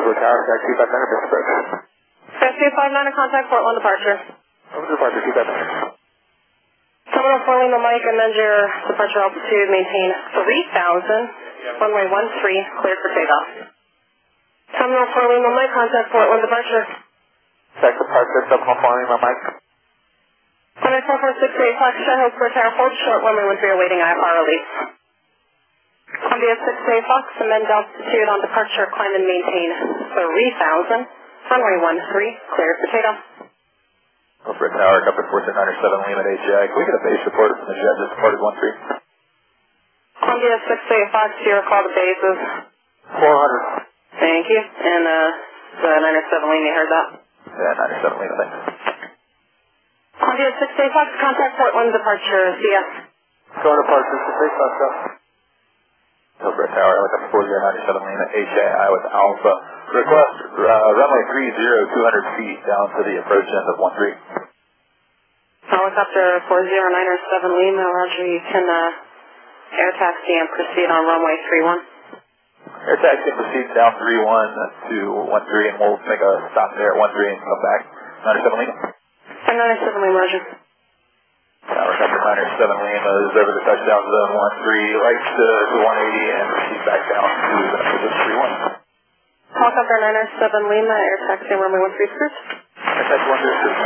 Oslo Tower, taxi 500, best approach. Taxi 59 contact Fort 1 departure. Over to departure, 2500. Terminal 4 Lima Mike, amend your departure altitude, maintain 3000, runway 13, cleared for takeoff. Terminal 4 Lima Mike, contact Fort 1 departure. Taxi departure, Terminal 4 Lima Mike. Runway 4468, Foxtrot, Hillsborough Tower, hold short, runway 13, awaiting IFR release. Columbia 68 Fox, amend altitude on departure, climb and maintain 3000, runway 13, cleared for takeoff. Over Tower, Copy 4997 Lima at AGI. Can we get a base report from the jet just departed 13? Columbia 68 Fox, Sierra, call the bases. 400. Thank you. And the 97 Lima, you heard that? Yeah, 97 Lima, thanks. Columbia 68 Fox, contact Fort 1 departure, CS. Going departure, 68 Fox, Over Tower, Helicopter 4097 Lima, HAI with Alpha. Request runway 30, 200 feet down to the approach end of 13. Helicopter 4097 Lima, Roger, you can air taxi and proceed on runway 31. Air taxi and proceed down 31 to 13, and we'll make a stop there at 13 and come back. 97 Lima. 97 Lima, Roger. Tower Helicopter 97 Lima is over the touchdown zone 13, right to 180 and proceed back down to the number 31. Helicopter 997 Lima, air taxi and runway 13 cruise. Air taxi 13 cruise.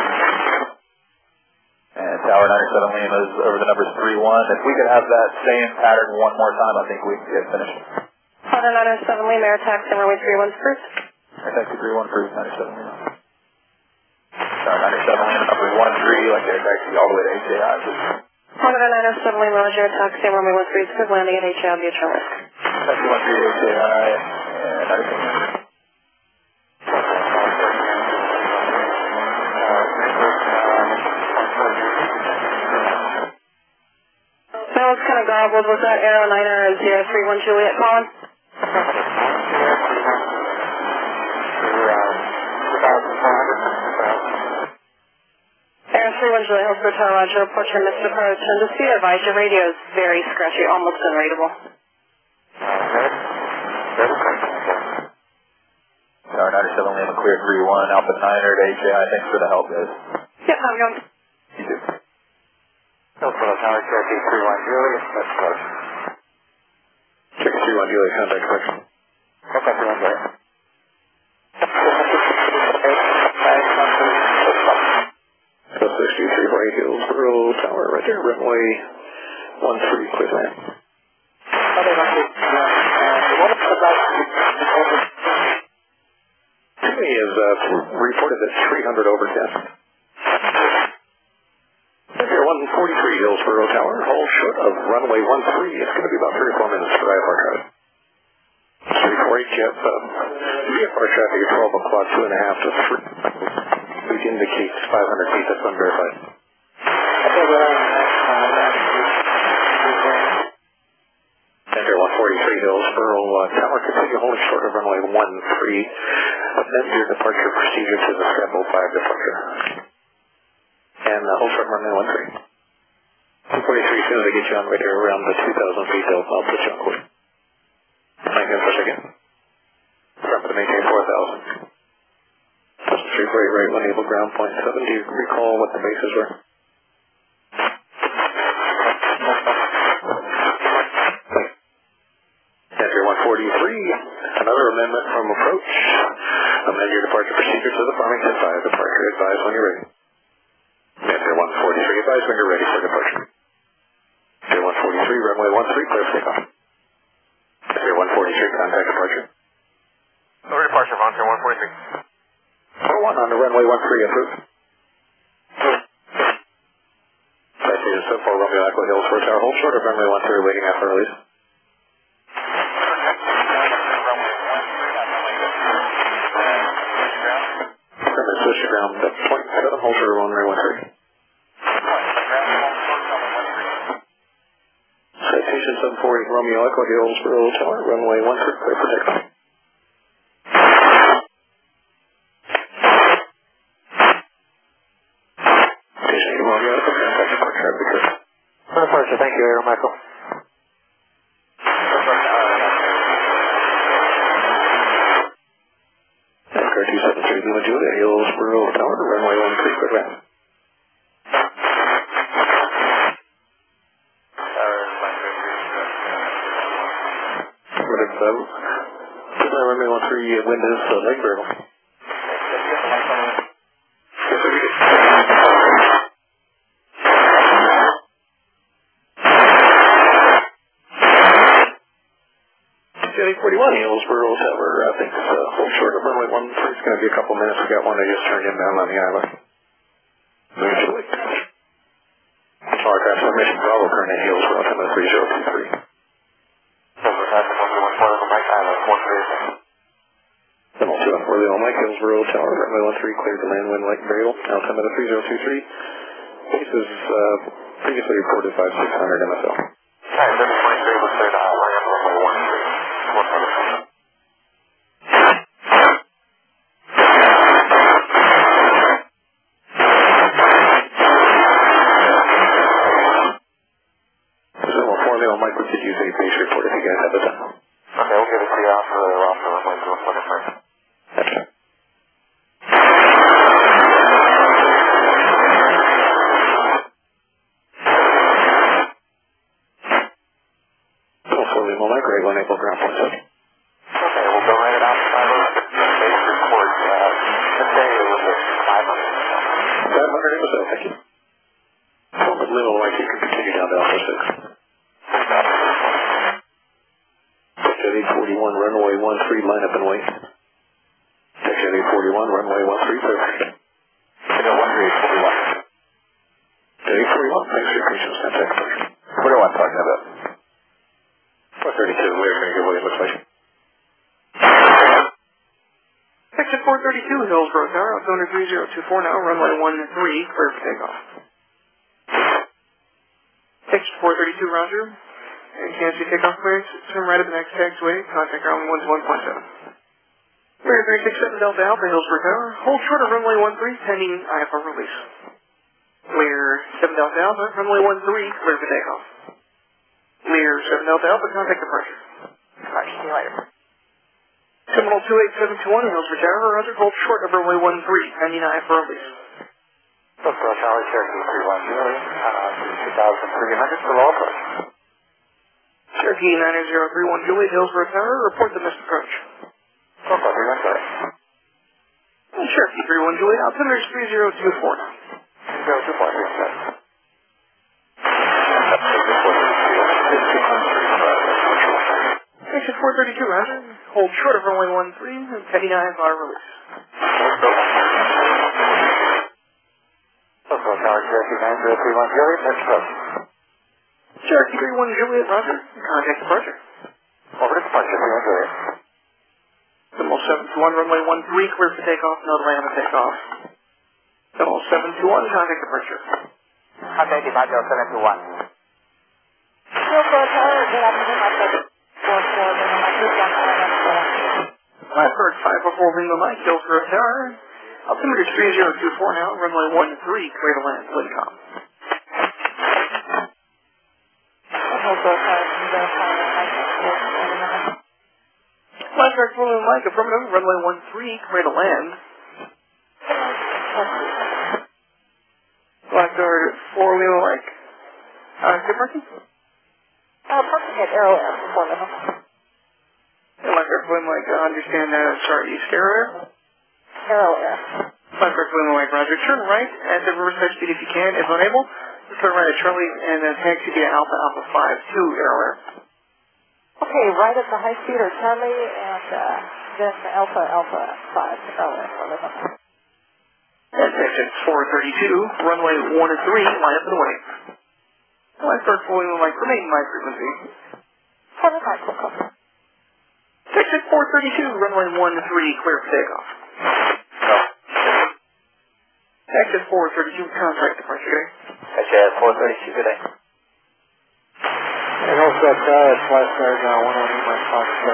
And Tower 97 Lima is over the numbers 31. If we could have that same pattern one more time, I think we can get finished. Helicopter 997 Lima, air taxi and runway 31 cruise. Air taxi 31 cruise, 97 Lima. Tower 97 Lima, number 13, like air taxi all the way to HAI. Helicopter 997 Lima, Roger, air taxi and runway 13 cruise, landing at HAI via turn risk. Taxi 13 HAI and 97 Lima. That was kind of garbled. Was that Aero 931 Juliet calling? Aero 31 Juliet, Hillsborough Tower, Roger, report your missed approach. And just be advised, your radio is very scratchy, almost unreadable. Tower 97 Lima, clear 31, Alpha 9 at HAI. Thanks for the help, guys. Yep, how's it going? You too. Hillsborough Tower, Cherokee 31 Juliet, that's approach. Cherokee 31 Juliet, contact approach. Okay, 31 Juliet. Plus 63 Hillsborough Tower, right there, runway 13, clear land. Okay, what about He is reported at 300 overcast. Here, 143 Hillsborough Tower, hold short of runway 13. It's going to be about 3 or 4 minutes for IFR traffic. 348 jet, VFR traffic at 12 o'clock, 2.5 to 3. Which indicates 500 feet, that's unverified. Enter 143 Hillsborough Tower, continue holding short of runway 13. Amend your departure procedure to the schedule 5 departure. And hold short runway 13. 243, as soon as I get you on right there around the 2,000 feet, I'll put you on course. Thank you for a second. Remember to maintain 4,000. Plus 348 right, one able ground point 7. Do you recall what the bases were? Enter 143. Another amendment from approach. Amend your departure procedure to the Farmington 5 departure. Advise when you're ready. Enter 143. Advise when you're ready for departure. Enter 143, runway 13, clear for takeoff. Enter 143, contact departure. over departure, Vontaire 143. 41 on the runway 13, approved. Citation 74 Romeo Echo Hills for Tower, hold short of runway 13, waiting after release. Switch to ground, 27, hold short of runway 13. Citation 740 Romeo Echo Hills for Tower, runway 13, clear for takeoff. Thank you, Aero Michael. Star 273 Lima Juliet, Hillsboro Tower, runway 13, clear land. Runway 13, wind is leg barrel. Jetty 41, Hillsboro Tower, I think it's hold short of runway 13. It's going to be a couple minutes. We got one I just turned inbound on the island. Usually. Tower transformation Bravo, current in Hillsboro, time 3023. Level 2 on 4 Lima Mike, Hillsboro Tower, runway 13, cleared to land, wind light variable, altimeter 3023. Pace is previously reported 5600 MSL. Alright, this is 23, let's say the land runway 13. Mike, we could use a base report if you guys have it done. Okay, we'll give it to you after runway 13. Okay. Hopefully, Mike, right on April ground point 7. Okay, we'll go right out to 506. Base report, today it was at 500. 500 MSL, thank you. So, with Lima Mike, you can continue down to Alpha 6. Jet 841, runway 13, line up and wait. Jet 841, runway 13, perfect. I got 1341. Jet 841, thanks for your patience, contact person. What am I talking about? 432, we're going to give what it looks like. Exit 432, Hillsboro Tower, altimeter 3024 now, runway 13, clear for takeoff. Exit 432, roger. And cancel takeoff clearance, turn right at the next taxiway, contact ground 121.7. Clear 367 Delta Alpha, Hillsboro Tower, hold short of runway 13, pending IFR release. Clear 7 Delta Alpha, runway 13, clear for takeoff. Clear 7 Delta Alpha, contact departure. Alright, see you later. Terminal 28721, Hillsboro Tower, roger, hold short of runway 13, pending IFR release. Hillsboro Tower, Cherokee 310, 2300 below approach. Cherokee 9031 Juliet, Hillsboro Tower, report the missed approach. Hillsboro 310. Cherokee 31 Juliet, altimeter is 3024 now. 3024, 310. Exit 432, roger. Hold short of runway 13, pending IFR release. Hillsboro Tower, Cherokee 9031 Juliet, next approach. Cherokee 31 Juliet, roger. Contact departure. Over to departure, 31 Juliet. Symbol 721, runway 13, clear for takeoff, no delay on the takeoff. Symbol 721, contact departure. Contact departure, 721. Hillsboro Tower, good afternoon, my pleasure. 44, Last bird 544 Lima Mike, Hillsboro Tower. Altimeter is 3024 now, runway 13, clear to land, Wincom. Hillsboro Tower, can you verify that? Last bird 4 Lima Mike, affirmative, runway 13, clear to land. Last bird 4 Lima Mike. Good parking? Parking at Arrow Air, before the Last bird 4 Lima Mike, understand that, sorry, East Arrow. Arrow Air. Last bird 4 Lima Mike, roger. Turn right at the reverse side speed if you can. If unable, turn right at Charlie and then taxi via Alpha 5 to Arrow Air. Okay, right at the high speed or Charlie, and then Alpha 5 to Arrow Air. That's exit 432, runway 13, line up and away. Last bird 4 Lima Mike, remain my frequency. For the night, we'll come. Exit 432, runway 13, clear for takeoff. Exit 432, contact departure. Exit 432, good day. And also, it's last guard 118 Mike Foxtrot,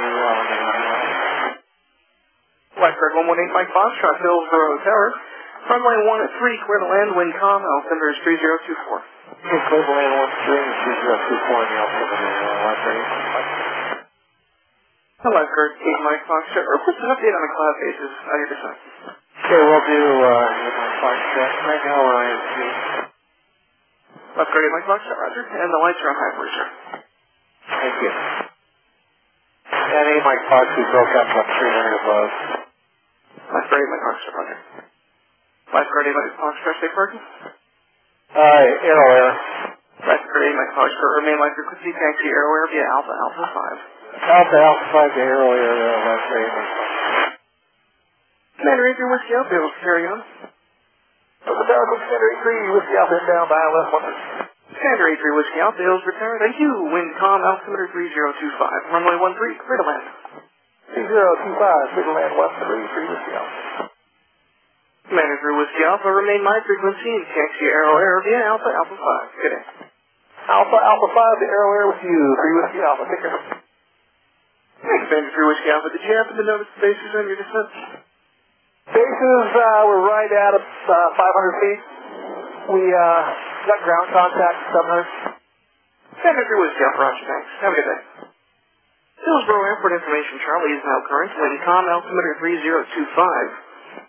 Lifeguard 118 Mike Foxtrot, Hillsboro Tower. Runway 13, clear to land, Wincom, altimeter is 3024. Okay, clear to land 13 and 3024 in the altimeter, last guard 118 Mike. Lifeguard 8 Mike Foxtrot. Request an update on the cloud basis on your descent. Okay, we'll do 8 Mike Foxtrot. Right now we're IMC. Lifeguard 8 Mike Foxtrot, roger. And the lights are on high for sure. Thank you. And 8 Mike Fox, we broke up about 300 above. Lifeguard 8 Mike Foxtrot, roger. Lifeguard 8 Mike Foxtrot, safe parking. Aero Air. Lifeguard 8 Mike Foxtrot, remain light frequency, taxi Aero Air via Alpha 5. Alpha 5 to Aero Air, Lifeguard 8 Mike Foxtrot. Commander 83 Whiskey Alpha, able to carry on. The tower, Commander 83 Whiskey Alpha inbound by left 1. Commander 83 Whiskey Alpha, Hills Return. Thank you. Wind calm, altimeter 3025. Runway 13, clear to land. 3025, clear to land 133 Whiskey Alpha. Commander 3 Whiskey Alpha, remain my frequency and taxi Aero Air via Alpha 5. Good day. Alpha 5 to Aero Air with you. 3 Whiskey Alpha, take care. Hey, Commander 3 Whiskey Alpha, did you happen to notice the bases on your descent? Bases, we're right at 500 feet. We got ground contact at 700. Commander 3 Whiskey Alpha, roger, thanks. Have a good day. Hillsborough Airport information, Charlie is now current. Wind calm, altimeter 3025.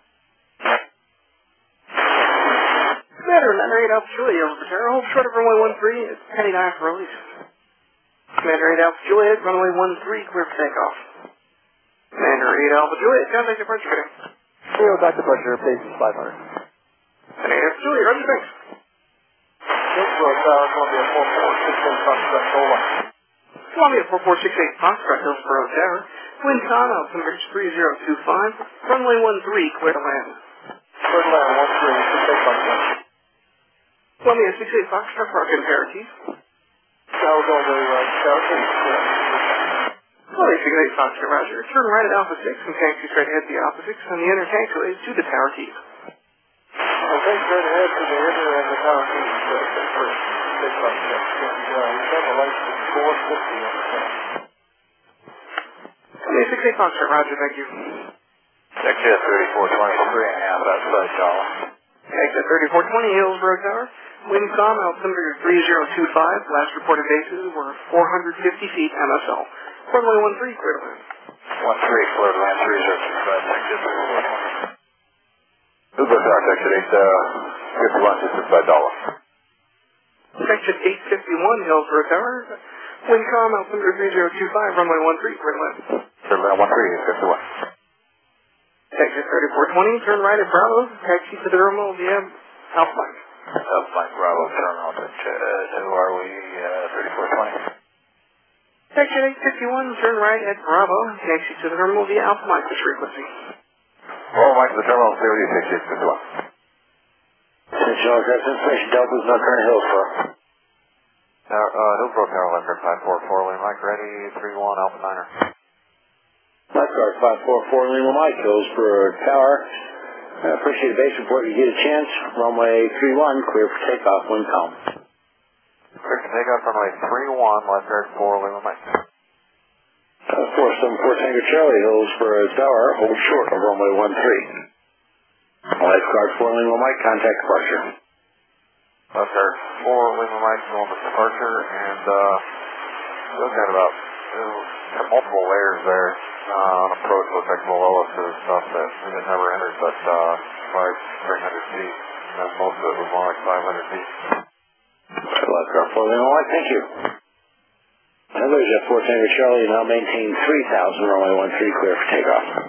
Commander 8 Alpha Juliet, Hills Return. Hold short of runway 13 at penny 9 for release. Commander 8 Alpha Juliet, runway 13, clear for takeoff. Commander 8 Alpha Juliet, contact departure today. Zero back departure, bases 500. And 8 Alpha Juliet, roger, thanks. Hillsborough Tower, Columbia 4468 Foxtrot, Gola. Columbia 4468 Foxtrot, Hillsborough Tower. Wind calm, altimeter 3025. Runway 13, clear to land. Clear to land 13, 68 Foxtrot. Columbia 68 Foxtrot, park in Parakeet. Tower going to Cherokee. Columbia 68 Foxtrot, roger. Turn right at Alpha 6 and taxi straight ahead to the Alpha 6 on the inner taxiway to the Tower Keys. Okay, straight ahead to the inner and the Tower Keys. 6 Foxtrot. We have a license 450 on the top. Columbia 68 Foxtrot, roger, thank you. Exit 3423.5 outside Dollar. Exit 3420, Hillsborough Tower. Wind calm, altimeter 3025. Last reported bases were 450 feet MSL. Runway 13, clear to land. 13, clear to land 3025. Exit 3420. Hillsborough Tower, exit 851, just inside Dollar. Section 851, Hillsborough Tower. Wind calm, altimeter 3025. Runway 13, clear to land. Clear to land 13, 51. Exit 3420, turn right at Bravo. Taxi to the terminal via Alpha Mike. Alpha Mike Bravo, terminal to who are we? 3420. Section 851, turn right at Bravo. Taxi to the terminal via Alpha Mike, this frequency. Bravo Mike to the terminal, 3851. St. Charles, that's information. Delta's not current Hillsborough. Hillsborough Tower, Lifeguard 544, Lima Mike, ready, 31, Alpha Niner. Lifeguard 544 Lima Mike, Hillsborough Tower. Appreciate the base report. You get a chance. Runway 31, clear for takeoff. Wind calm. Clear for takeoff, runway 31, Lifeguard 4, Lima Mike. 474 Tango Charlie, Hillsborough Tower. Hold short of runway 13. Lifeguard 4 Lima Mike, contact departure. Lifeguard 4 Lima Mike, going to departure, and we've got about multiple layers there. On approach, looks like below us is stuff that we had never entered, but 300 feet, and then most of it was more like 500 feet. Lifeguard 4 Lima Mike, thank you. There's Jet 4 Tango Charlie, now maintain 3000, runway 13, clear for takeoff.